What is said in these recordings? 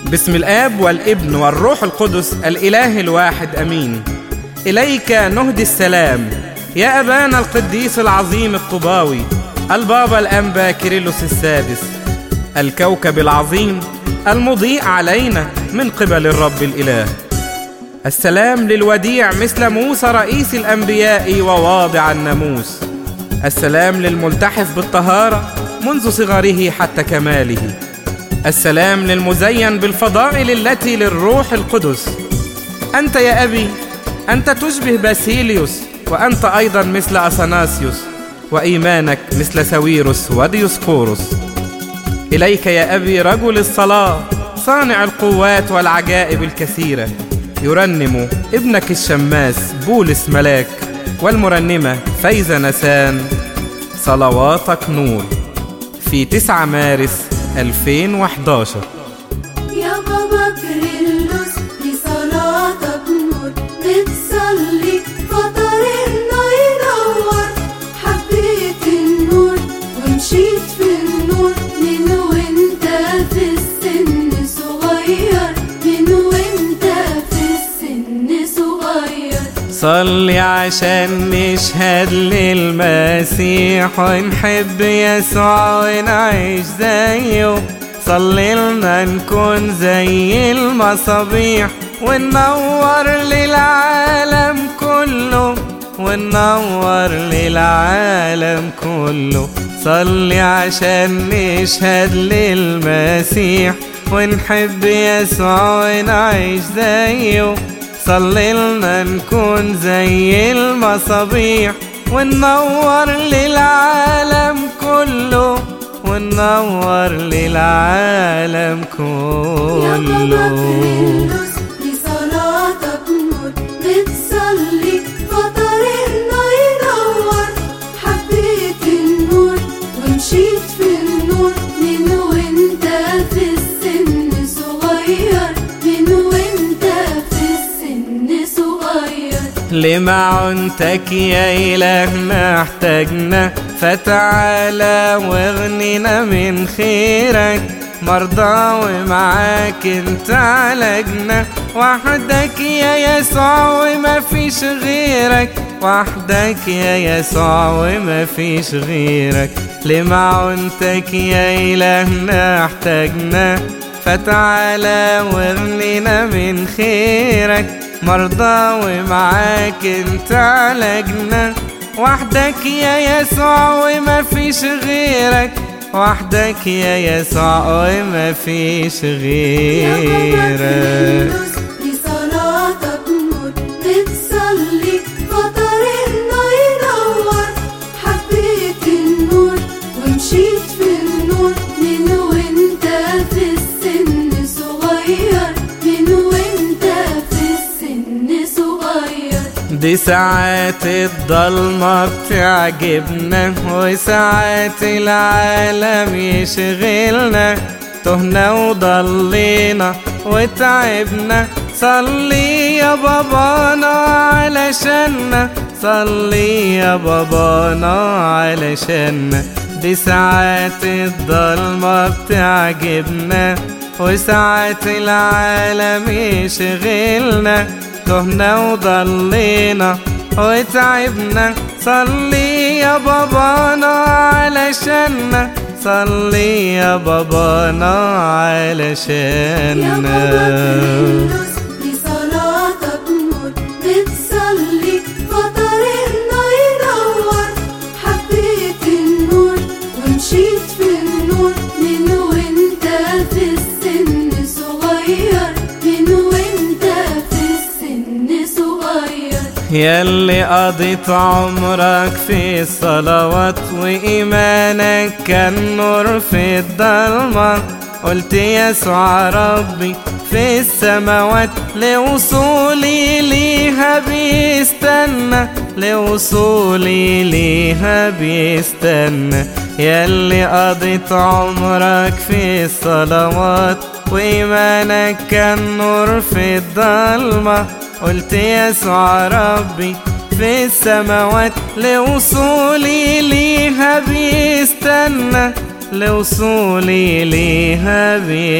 باسم الآب والابن والروح القدس الإله الواحد أمين. إليك نهدي السلام يا أبانا القديس العظيم الطباوي البابا الأنبا كيرلس السادس، الكوكب العظيم المضيء علينا من قبل الرب الإله. السلام للوديع مثل موسى رئيس الأنبياء وواضع الناموس. السلام للملتحف بالطهارة منذ صغره حتى كماله. السلام للمزين بالفضائل التي للروح القدس. أنت يا أبي أنت تشبه باسيليوس، وأنت أيضا مثل أثناسيوس، وإيمانك مثل ساويرس وديوسقورس. إليك يا أبي رجل الصلاة صانع القوات والعجائب الكثيرة، يرنم ابنك الشماس بولس ملاك والمرنمة فايزة نسان صلواتك نور، في 9 مارس 2011. يا بابا كيرلس دي صلاتك نور، بتصلي فطريقنا ينور. حبيت النور ومشيت في النور من وانت في السن صغير، من وانت في السن صغير. صلي عشان نشهد للمسيح ونحب يسوع ونعيش زيه. صلي لنا نكون زي المصابيح وننور للعالم كله، وننور للعالم كله. صلي عشان نشهد للمسيح ونحب يسوع ونعيش زيه. صلي لنا نكون زي المصابيح وننور للعالم كله، وننور للعالم كله. يا بابا كيرلس دي صلاتك نور، بتصلي فطريقنا ينور. حبيت النور ومشيت في النور من وانت في السن صغير، من وانت في السن صغير. لمعونتك يا إلهنا احتاجنا، فتعالى واغننا من خيرك. مرضى ومعاك انت عالجنا، وحدك يا يسوع وما فيش غيرك. وحدك يا يسوع وما فيش غيرك. لمعونتك يا إلهنا احتاجنا، فتعالى واغننا من خيرك. مرضى ومعاك انت عالجنا، وحدك يا يسوع وما فيش غيرك. وحدك يا يسوع وما فيش غيرك. دي صلاتك نور، بتصلي فطريقنا ينور. حبيت النور ومشيت في النور من وانت في السن صغير، من وانت في السن صغير. دي ساعات الضلمة بتعجبنا، وساعات العالم يشغلنا. تهنا وضلينا وتعبنا، صلي يا بابانا علشاننا. صلي يا بابانا علشاننا. دي ساعات الضلمة بتعجبنا، وساعات العالم يشغلنا. تهنا وضلينا وتعبنا، صلي يا بابانا علشاننا. صلي يا بابانا علشاننا. يا بابا كيرلس دي صلاتك نور، بتصلي فطريقنا ينور. حبيت النور ومشيت في النور من وانت في السن صغير، من وانت في السن صغير. ياللي قضيت عمرك في الصلوات، وإيمانك كان نور في الضلمة. قلت يسوع ربي في السماوات، لوصولي ليها بيستنى. لوصولي ليها بيستنى. ياللي قضيت عمرك في الصلوات، وإيمانك كان نور في الضلمة. قلت يسوع ربي في السماوات، لوصولي ليها بيستنى. لوصولي ليها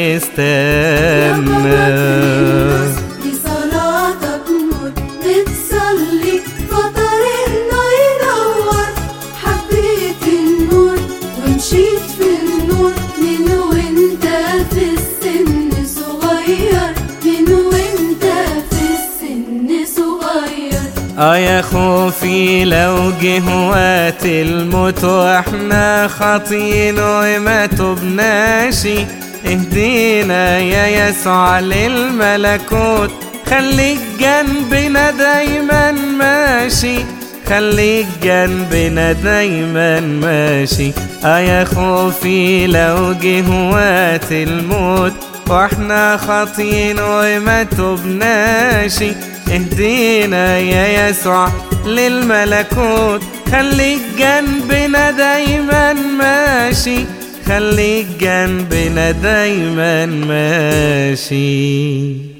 بيستنى. دي صلاتك نور بتصلي فطريقنا ينور، حبيت النور ومشيت في النور من وانت في السن صغير، من وانت في السن صغير. يا خوفي لو جه وقت الموت واحنا خاطين وما تبناشي، اهدينا يا يسوع للملكوت، خليك جنبنا دايما ماشي، خليك جنبنا دايما ماشي. يا خوفي لو جه وقت الموت واحنا خاطين وما تبناشي، اهدينا يا يسوع للملكوت، خليك جنبنا دايما ماشي، خليك جنبنا دايما ماشي.